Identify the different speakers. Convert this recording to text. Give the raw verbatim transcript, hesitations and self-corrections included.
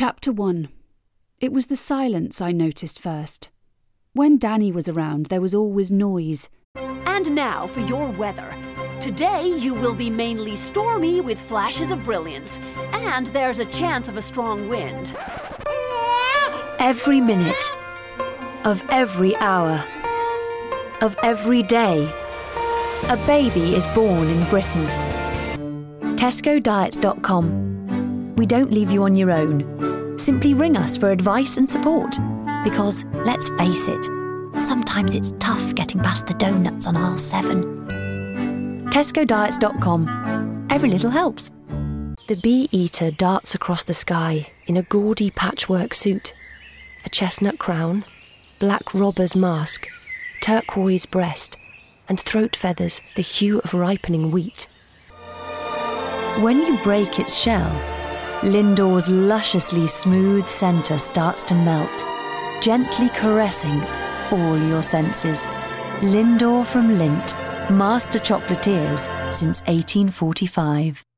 Speaker 1: Chapter one. It was the silence I noticed first. When Danny was around, there was always noise.
Speaker 2: And now for your weather. Today you will be mainly stormy with flashes of brilliance, and there's a chance of a strong wind.
Speaker 3: Every minute, of every hour, of every day, a baby is born in Britain. Tesco Diets dot com. We don't leave you on your own. Simply ring us for advice and support. Because, let's face it, sometimes it's tough getting past the donuts on aisle seven. Tesco Diets dot com. Every little helps. The bee-eater darts across the sky in a gaudy patchwork suit, a chestnut crown, black robber's mask, turquoise breast, and throat feathers the hue of ripening wheat. When you break its shell, Lindor's lusciously smooth centre starts to melt, gently caressing all your senses. Lindor from Lindt, master chocolatiers since eighteen forty-five.